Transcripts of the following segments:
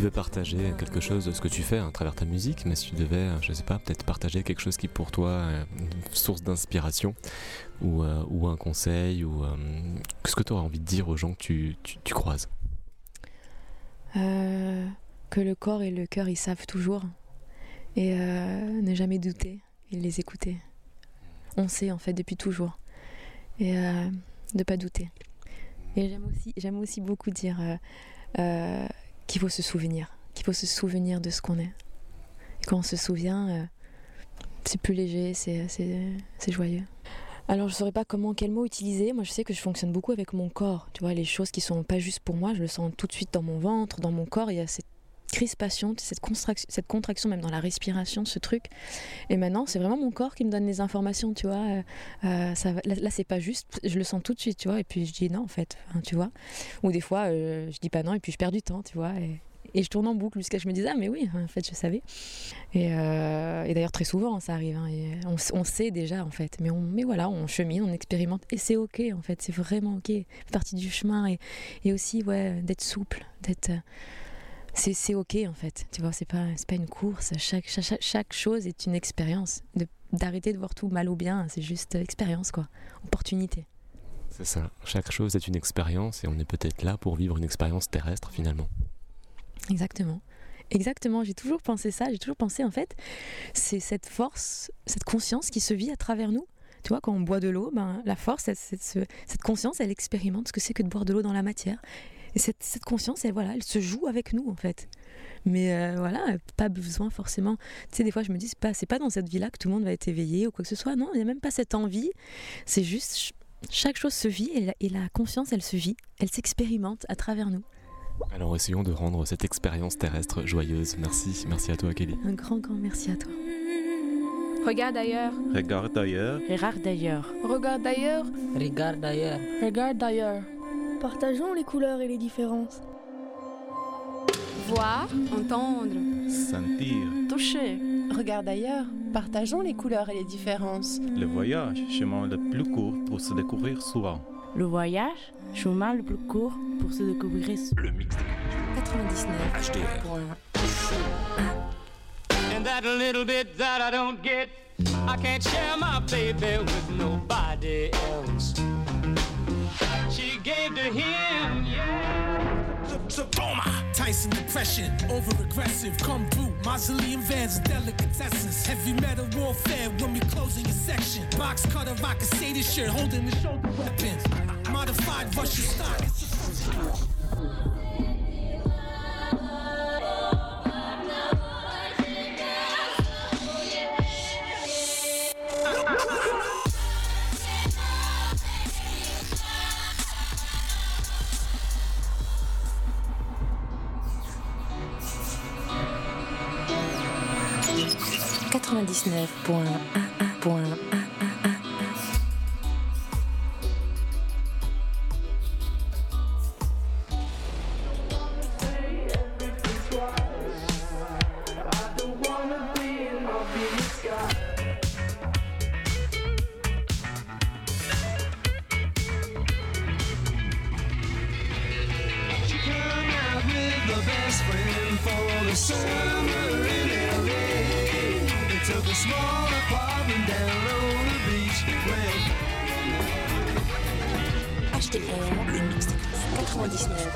devais partager quelque chose de ce que tu fais à travers ta musique, mais si tu devais, je sais pas, peut-être partager quelque chose qui pour toi est une source d'inspiration ou un conseil ou qu'est-ce que tu aurais envie de dire aux gens que tu croises? Que le corps et le cœur ils savent toujours et ne jamais douter et les écouter. On sait en fait depuis toujours et de pas douter. Et j'aime aussi beaucoup dire qu'il faut se souvenir de ce qu'on est. Et quand on se souvient, c'est plus léger, c'est joyeux. Alors je saurais pas quel mot utiliser. Moi je sais que je fonctionne beaucoup avec mon corps. Tu vois, les choses qui sont pas juste pour moi, je le sens tout de suite dans mon ventre, dans mon corps. Il y a cette crispation, cette contraction même dans la respiration, ce truc. Et maintenant c'est vraiment mon corps qui me donne les informations, tu vois. Là c'est pas juste, je le sens tout de suite, tu vois. Et puis je dis non en fait, tu vois. Ou des fois je dis pas non et puis je perds du temps, tu vois. Et je tourne en boucle jusqu'à ce que je me dise ah mais oui en fait je savais et d'ailleurs très souvent ça arrive hein, et on sait déjà en fait mais voilà on chemine, on expérimente et c'est ok en fait, c'est vraiment ok, c'est partie du chemin et aussi ouais d'être souple, c'est ok en fait, tu vois, c'est pas une course, chaque chose est une expérience, d'arrêter de voir tout mal ou bien, c'est juste expérience quoi, opportunité. C'est ça, chaque chose est une expérience et on est peut-être là pour vivre une expérience terrestre finalement. Exactement, j'ai toujours pensé ça, en fait, c'est cette force, cette conscience qui se vit à travers nous. Tu vois, quand on boit de l'eau, la force, cette conscience, elle expérimente ce que c'est que de boire de l'eau dans la matière. Et cette conscience, elle se joue avec nous, en fait. Mais voilà, pas besoin forcément... Tu sais, des fois, je me dis, c'est pas dans cette vie-là que tout le monde va être éveillé ou quoi que ce soit. Non, il n'y a même pas cette envie. C'est juste, chaque chose se vit et la conscience, elle se vit, elle s'expérimente à travers nous. Alors essayons de rendre cette expérience terrestre joyeuse. Merci à toi Kelly. Un grand merci à toi. Regarde ailleurs. Regarde ailleurs. Regarde ailleurs. Regarde ailleurs. Regarde ailleurs. Regarde ailleurs. Partageons les couleurs et les différences. Voir, entendre, Sentir. Toucher. Regarde ailleurs. Partageons les couleurs et les différences. Le voyage, chemin le plus court pour se découvrir souvent. Le voyage, chemin le plus court pour se découvrir. Le mix 99 HDR. And that little bit that I don't get, I can't share my baby with nobody else. She gave to him, yeah. Tyson depression, over-aggressive, come through. Mausoleum vans and delicatessens. Heavy metal warfare when we closing your section. Box cutter, I can say this shirt, holding the shoulder weapons. Modified Russian stock. 99.11.1. HDR, le mix 99.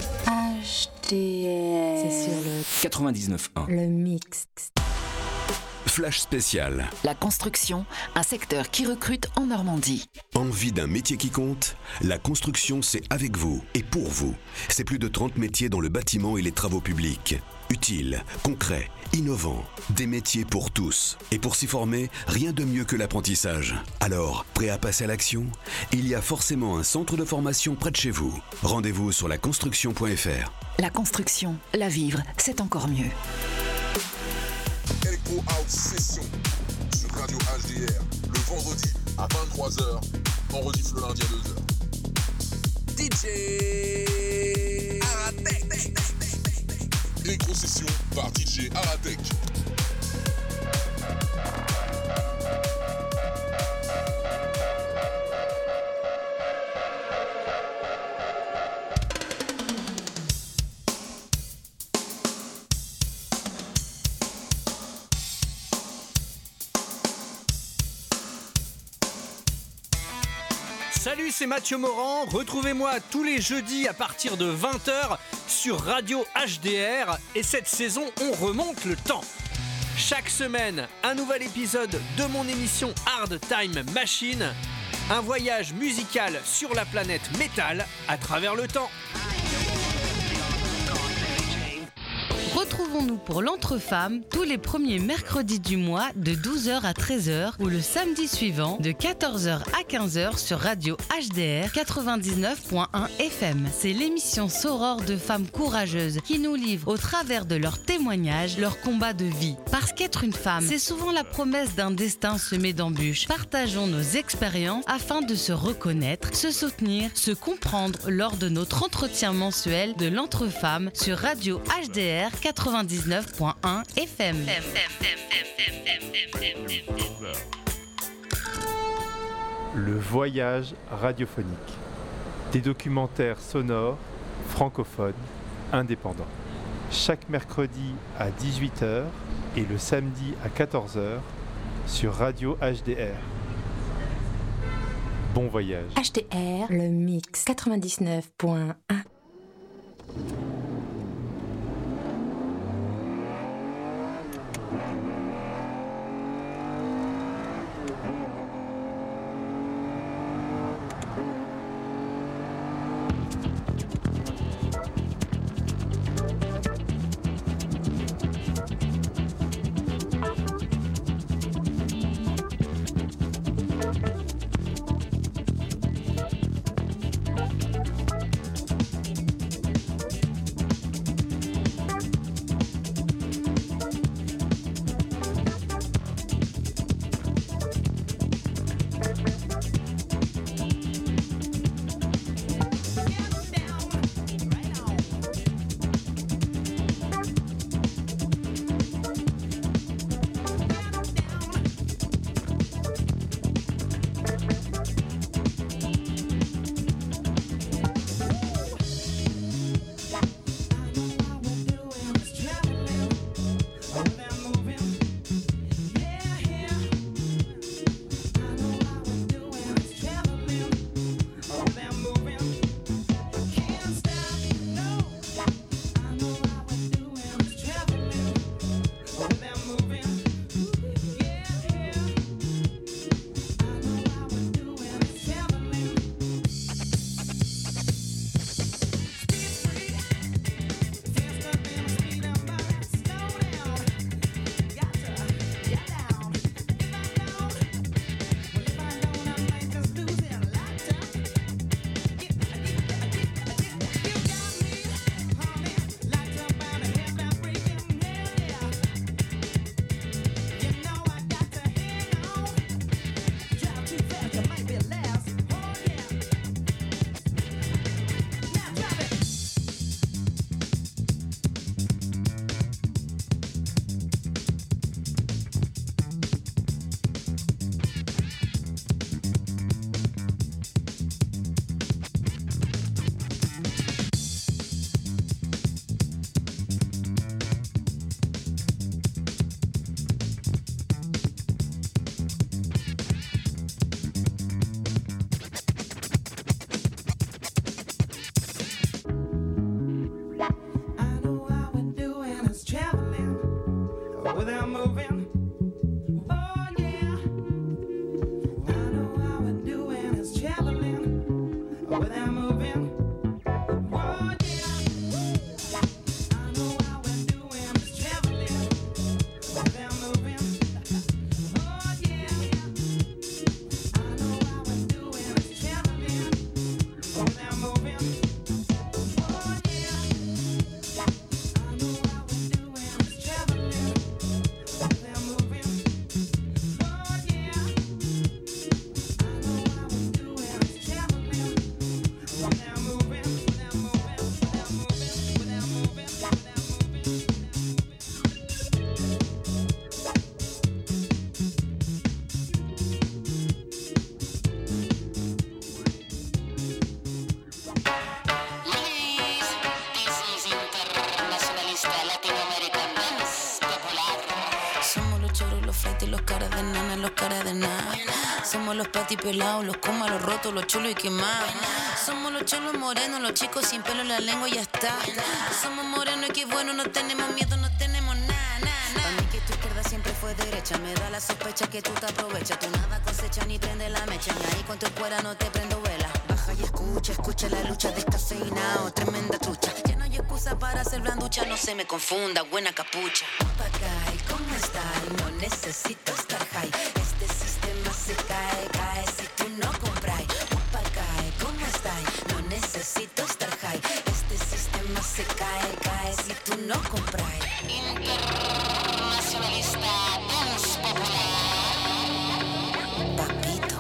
HDR. C'est sur le 99.1. Le mix. Flash spécial. La construction, un secteur qui recrute en Normandie. Envie d'un métier qui compte ? La construction, c'est avec vous et pour vous. C'est plus de 30 métiers dans le bâtiment et les travaux publics. Utiles, concrets, innovants, des métiers pour tous. Et pour s'y former, rien de mieux que l'apprentissage. Alors, prêt à passer à l'action ? Il y a forcément un centre de formation près de chez vous. Rendez-vous sur laconstruction.fr. La construction, la vivre, c'est encore mieux. Electro House Session sur Radio HDR le vendredi à 23h, en rediff le lundi à 2h. DJ Aratek. Electro Session par DJ Aratek. Salut, c'est Mathieu Morand. Retrouvez-moi tous les jeudis à partir de 20h sur Radio HDR. Et cette saison, on remonte le temps. Chaque semaine, un nouvel épisode de mon émission Hard Time Machine. Un voyage musical sur la planète métal à travers le temps. Retrouvons-nous pour l'Entre-Femmes tous les premiers mercredis du mois de 12h à 13h ou le samedi suivant de 14h à 15h sur Radio HDR 99.1 FM. C'est l'émission Soror de femmes courageuses qui nous livrent au travers de leurs témoignages leur combat de vie. Parce qu'être une femme, c'est souvent la promesse d'un destin semé d'embûches. Partageons nos expériences afin de se reconnaître, se soutenir, se comprendre lors de notre entretien mensuel de l'Entre-Femmes sur Radio HDR 99.1 FM. Le voyage radiophonique. Des documentaires sonores, francophones, indépendants. Chaque mercredi à 18h et le samedi à 14h sur Radio HDR. Bon voyage. HDR, le mix 99.1. Somos los patipelados, los comas, los rotos, los chulos y quemados. Somos los cholos morenos, los chicos sin pelo en la lengua y ya está. Somos morenos y qué bueno, no tenemos miedo, no tenemos nada, nada, nada. A mí que tu izquierda siempre fue derecha, me da la sospecha que tú te aprovechas. Tú nada cosecha ni prende la mecha, ni ahí con tu escuela no te prendo vela. Baja y escucha la lucha descafeinado, tremenda trucha. Ya no hay excusa para hacer blanducha, no se me confunda, buena capucha. Papagay, ¿cómo está? No necesito estar high. Este sistema se cae si tú no compras. Papagay, ¿cómo está? No necesito estar high. Este sistema se cae si tú no compras. Internacionalista dance popular. Papito.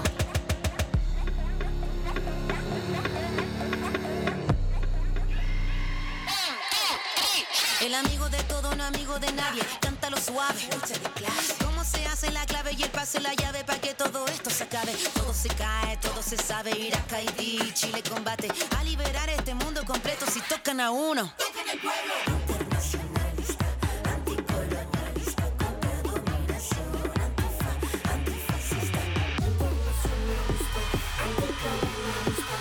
El amigo de todo, no amigo de nadie. Cántalo suave. ¿Cómo se hace la clave y el pase la llave para que todo esto se acabe? Todo se cae, todo se sabe. Irak, Haití, Chile combate a liberar este mundo completo si tocan a uno. Tocan el pueblo. Internacionalista, anticolonialista, contra dominación, antifascista. Internacionalista, anticolonialista,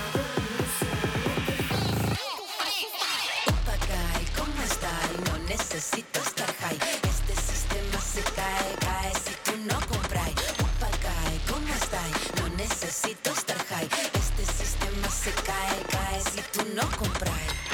Papagay, ¿cómo está? No necesito estar high. Este sistema se cae si tú no compras. Papagay, ¿cómo está? No necesito estar high. Este sistema se cae si tú no compras.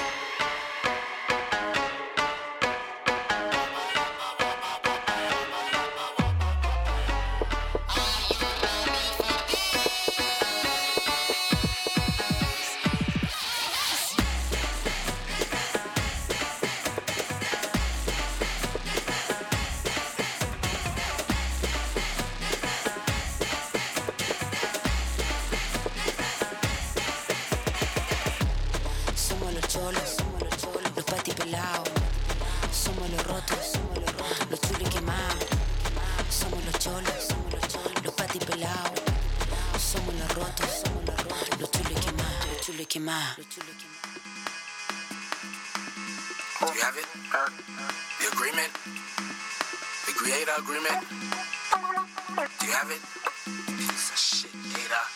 Los patipelados, somos los rotos, los chulos y quemados. Somos los cholos, los patipelados, somos los rotos, los chulos y quemados. Do you have it? The agreement? The creator agreement? Do you have it? Piece of shit, hater.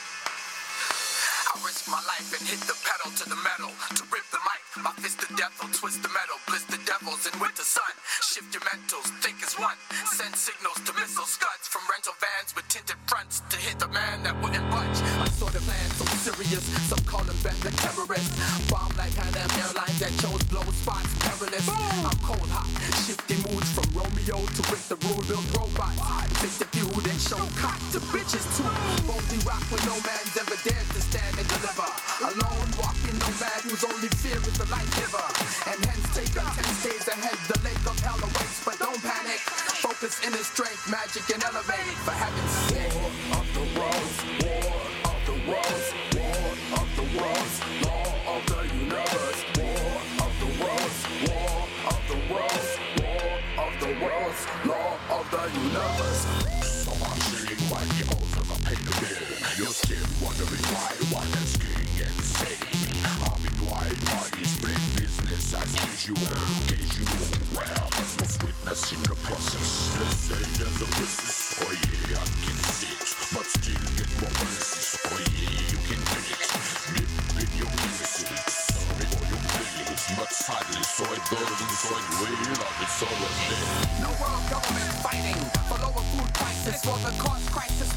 I risk my life and hit the pedal to the metal. To rip the mic, my fist to death will twist the metal. Bliss the devils in winter sun. Shift your mentals, think as one. Send signals to missile scuds from rental vans with tinted fronts to hit the man that wouldn't budge. I saw the plan so serious, some call them back the terrorists. Bomb like Pan Am Airlines that chose blow spots perilous. I'm cold hot, shifting moods from Romeo to Rick the Rule build robots. Take the feud and show cock to bitches too. Boldly rock when no man's ever dared to stand and deliver. Alone walking nomad whose only fear is the light giver. And hence take a 10 stays ahead. The lake of hell awaits, but don't panic. Focus in his strength, magic and elevate. For heaven's sake. War of the worlds, war of the worlds, war of the worlds, law of the universe. War of the worlds, war of the worlds, war of the worlds, law of the universe. So I'm sitting while the ultimate pain of it. You're still wondering why one is king insane. I'm in wide bodies, split business as usual. Well, was witnessing the process. Let's say there's a business. Oh yeah, I can see it, but still get more business. Oh yeah, you can feel it. Dip in your business. Sorry for your feelings, but sadly so it goes and so it will. It's always there. No world government fighting for lower food prices, for the cost crisis.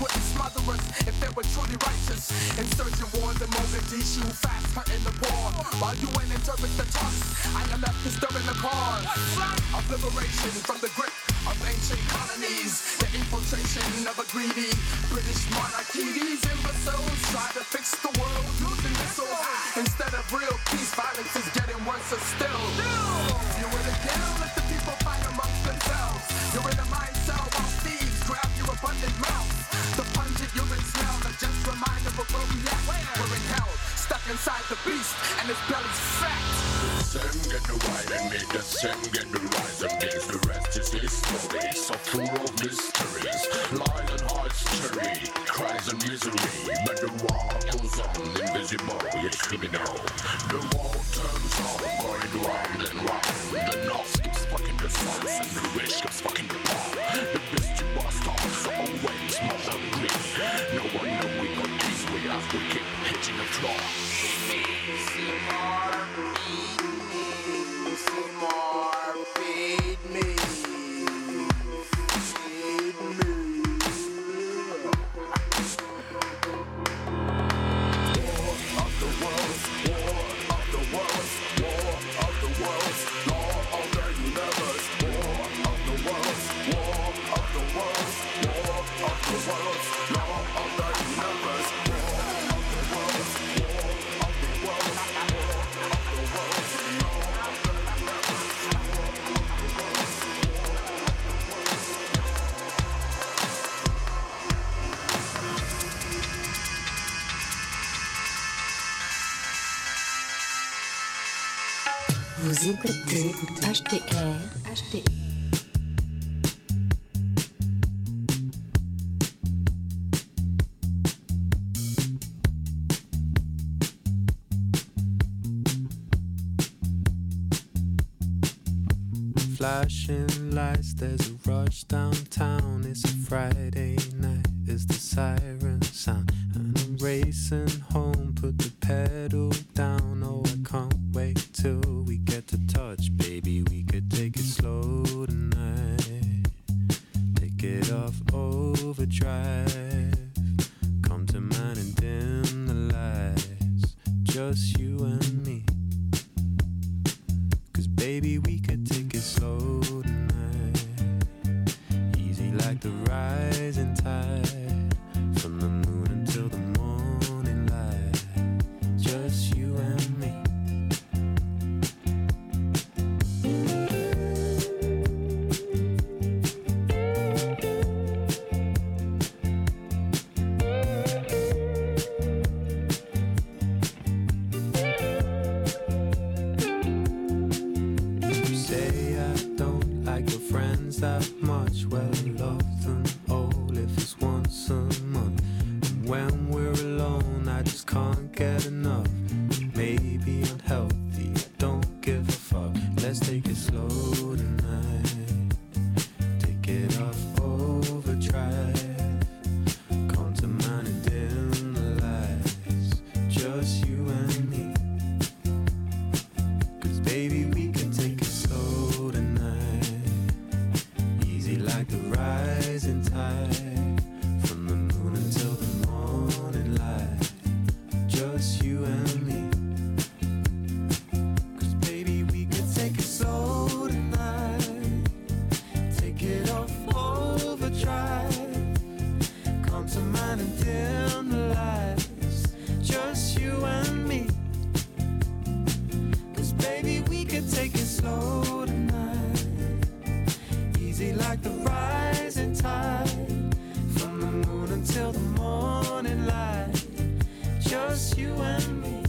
wouldn't smother us if they were truly righteous. Insurgent wars in Mogadishu, fast hurting the war. While you went interpret the talks, I am left disturbing the cause of liberation from the grip of ancient colonies. The infiltration of a greedy British monarchy. These imbeciles try to fix the world using missiles. Instead of real peace, violence is getting worse still. You in a deal, let the people fight amongst themselves. You're in a mind cell while thieves grab your abundant mouth. The pungent human smell that just remind of where we at. We're in hell, stuck inside the beast, and his belly's fat. The sun get the right and make the sun get the rise against the rest is history. So full of mysteries, lies and hearts cherry, cries and misery. But the war goes on, invisible yet criminal. The war turns on, going round and round. The north keeps fucking the south and the rich keeps fucking the poor. The best you must stars are always more hungry. No one know we got peace, we have to keep hitting the floor. Seymour, feed me. Vous écoutez HDR. Flashing lights, there's a rush downtown. It's a Friday night, it's the siren sound. And I'm racing home, put the pedal down. Oh, I can't wait till we get to touch, baby. We could take it slow tonight. Take it off overdrive. Come to mine and dim the lights. Just you and me. Cause baby, we could take it slow tonight. Easy like the rising tide. From the moon until the morning light. Just you and me. You say I don't like your friends that much. Well, I love them all if it's once a month. And when we're alone, I just can't get enough. Maybe unhealthy, I don't give a fuck. Let's take it slow tonight. Take it off overdrive. Come to mine and dim the lights. Just you and me. Cause baby, we can take it slow tonight. Easy like the rising tide. From the moon until the morning light. Just you and me. Cause baby, we can take it slow tonight. Take it off overdrive. Come to mine and dim the lights. Just you and me. Cause baby, we can take it slow tonight. Easy like the rising tide. From the moon until the morning light. Just you and me.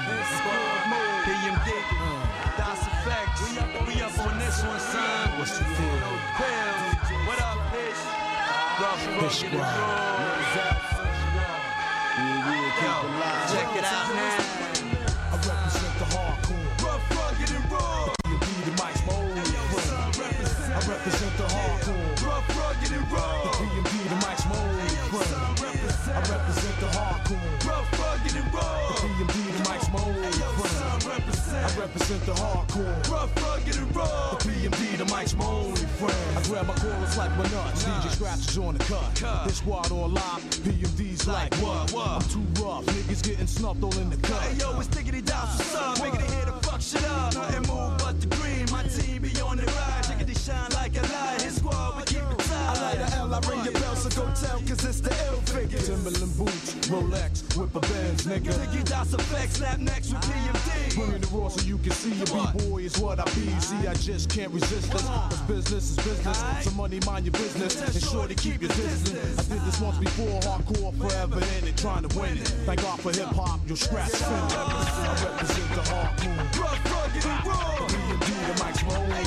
PMD, Das Effect. We up on this one, son. What's the deal? What up, bitch? Rough Squad. Check it out now. I represent the hardcore. Rough, rugged, and raw. You be the Mike's Mode. I represent the hardcore. Rough, rugged, and raw. The PMD, the Mike's Mode. I represent the hardcore. Rough, rugged, and raw. The PMD, the Mike's Mode. I represent the hardcore. Rough, rugged, and raw. The PMD, the Mike's Mode. I grab my chorus like my nuts. DJ scratches on the cut. This squad on lock. PMD's like what? I'm too rough. Niggas getting snuffed all in the cut. Hey yo, it's Diggity Down for some. Making it here to fuck shit up. Nothing move but the green. My team be on the ride. Diggity shine like a light. His squad, we keep it tight. I light a L, I ring your bell, so go tell, cause it's the L figure. Timberland boots, Rolex, whip a Benz, nigga. Diggy Das Effect, snap next with PMD. Bringing the raw so you can see your B-boy is what I be. See, I just can't resist this. Cause business is business. Some money, mind your business. And sure to keep your distance. I did this once before, hardcore, forever in it, trying to win it. Thank God for hip-hop, you'll scratch fin. I represent the hardcore. Rough, rugged, and raw. PMD, the Mike's Mode. I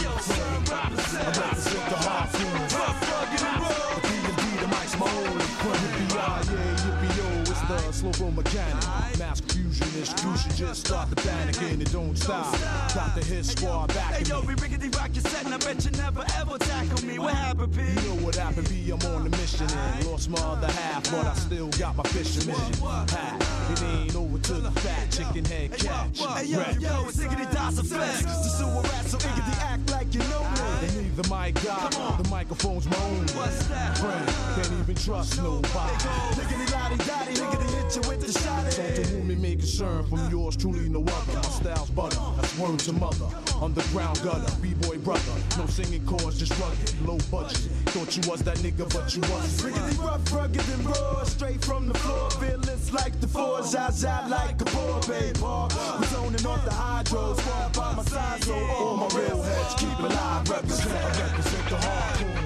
represent the hardcore. Rough, rugged, and raw. The PMD, the Mike's Mode. Yippee-yi, yeah, yippee-yo, it's the slow-flow mechanic. Mass fusionist, you should just start the panic and it don't stop. Got the hit squad back. Hey yo, we rickety rock your set and I bet you never ever tackle me. What happened, P? You know what happened, B, I'm on the mission and lost my other half, but I still got my fisherman hat. It ain't over to the fat chicken head catch. Hey yo, it's Diggity Das Effect. The sewer rat, so Diggity act like you know me. And neither mic got the microphone's my own. What's that? Friend, can't even trust nobody. Diggity lottie dotty, Diggity hit you with the shot. Don't the woman make concern from yours truly no other. My style's butter, that's word to mother. Underground gutter, B-boy brother. No singing chords, just rugged, low budget. Thought you was that nigga, but you wasn't. Riggedy rough, rugged, and raw. Straight from the floor, fearless like the four. Zaza like a poor babe. We're zoning off the hydro. Squad by my side, so all my real heads keep alive. I represent the hardcore.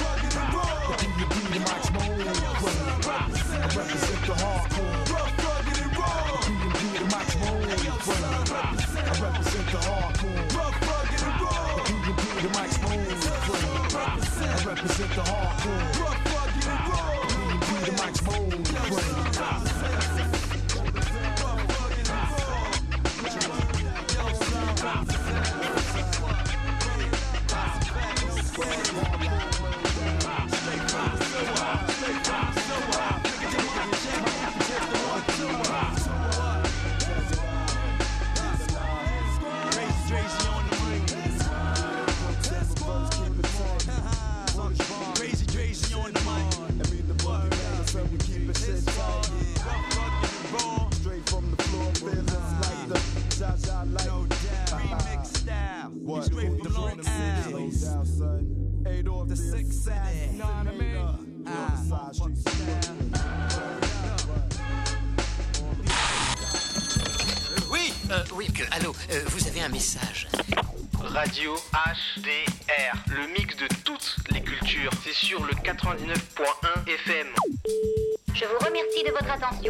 The PMD, the Mike's Mode. I represent the hardcore. Rough, rugged, and raw. The PMD, the Mike's Mode. I represent the hardcore. Rough, rugged, and raw. The PMD, the Mike's Mode. I represent the hardcore. Rough, rugged, and raw. The PMD, the Mike's Mode. Allô, vous avez un message. Radio HDR, le mix de toutes les cultures. C'est sur le 99.1 FM. Je vous remercie de votre attention.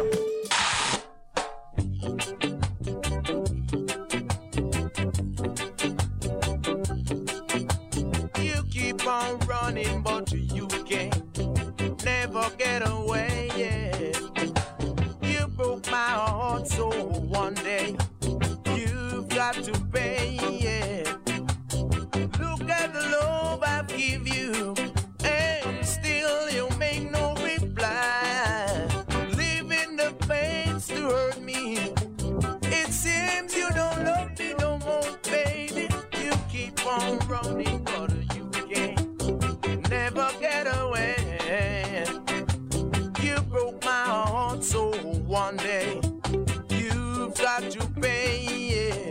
You keep on running, but you can't never get away. Yeah. You broke my heart, so one day you've got to pay. Yeah. Look at the love I give you, and still you make no reply. Leaving the pains to hurt me. It seems you don't love me no more, baby. You keep on running, but you can't never get away. You broke my heart, so one day you've got to pay. Yeah.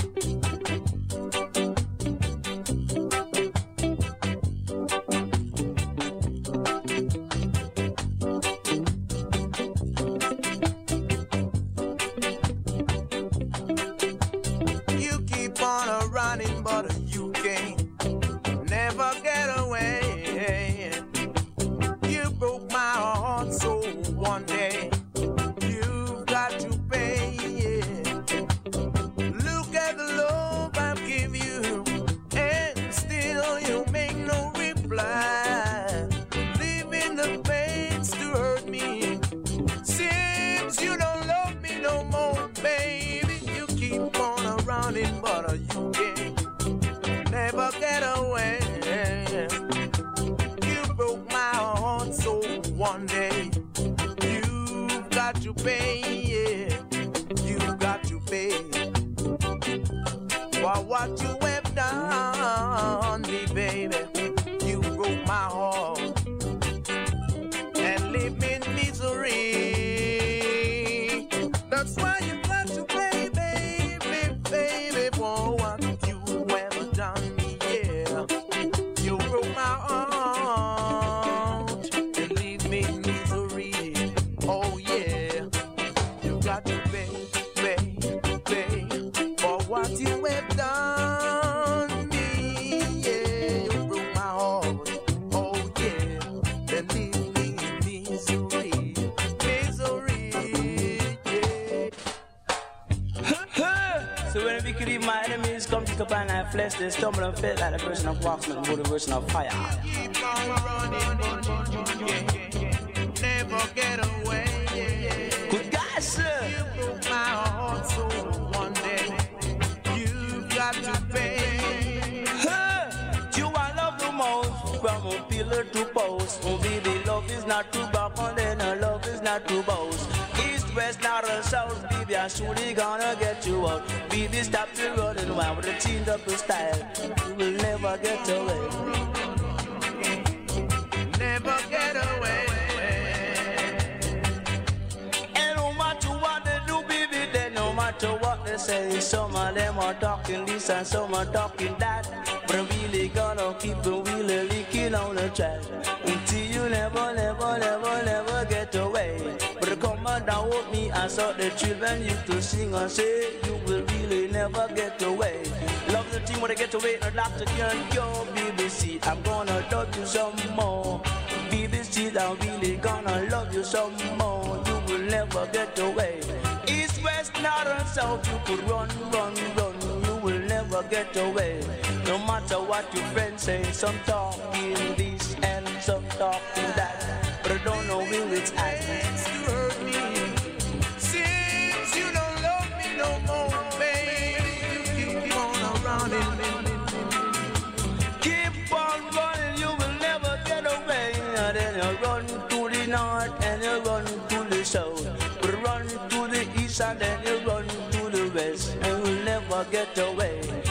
You keep on running, but you can't never get away. You broke my heart, so one day you've got to pay. Yeah. what you have done me. Yeah, you broke my heart. Oh yeah, then leave me in misery, misery. Yeah. So when the wicked evil my enemies come to combine like flesh, they stumble and fail like the version of wax with the version of fire. Keep on running, never get away. Good guys, sir. You broke my heart, so one day you've got to pay. You I love the most, from a pillar to post. Oh baby, love is not too back on then love is not too boast. East, west, north or south, baby, I'm surely gonna get you out. Baby, stop the running while with a cleaned up style. You will never get away. Never get away. And no matter what they do, baby, then no matter what they say, some of them are talking this and some are talking that. But I'm really gonna keep the wheel leaking on the track until you never, never, never, never get away. But come on down with me, I saw the children used to sing and say, you will really never get away. Love the team when they get away, I'd like to hear your BBC. I'm gonna love you some more. BBC, I'm really gonna love you some more. You will never get away. East, west, north and south, you could run, run, run. You will never get away. No matter what your friends say, some talking this and some talking that, but I don't know who it's at. You hurt me, since you don't love me no more, baby. You keep on running. Keep on running, you will never get away. And then you run to the north and you run to the south. Run to the east and then you run to the west, and you'll never get away.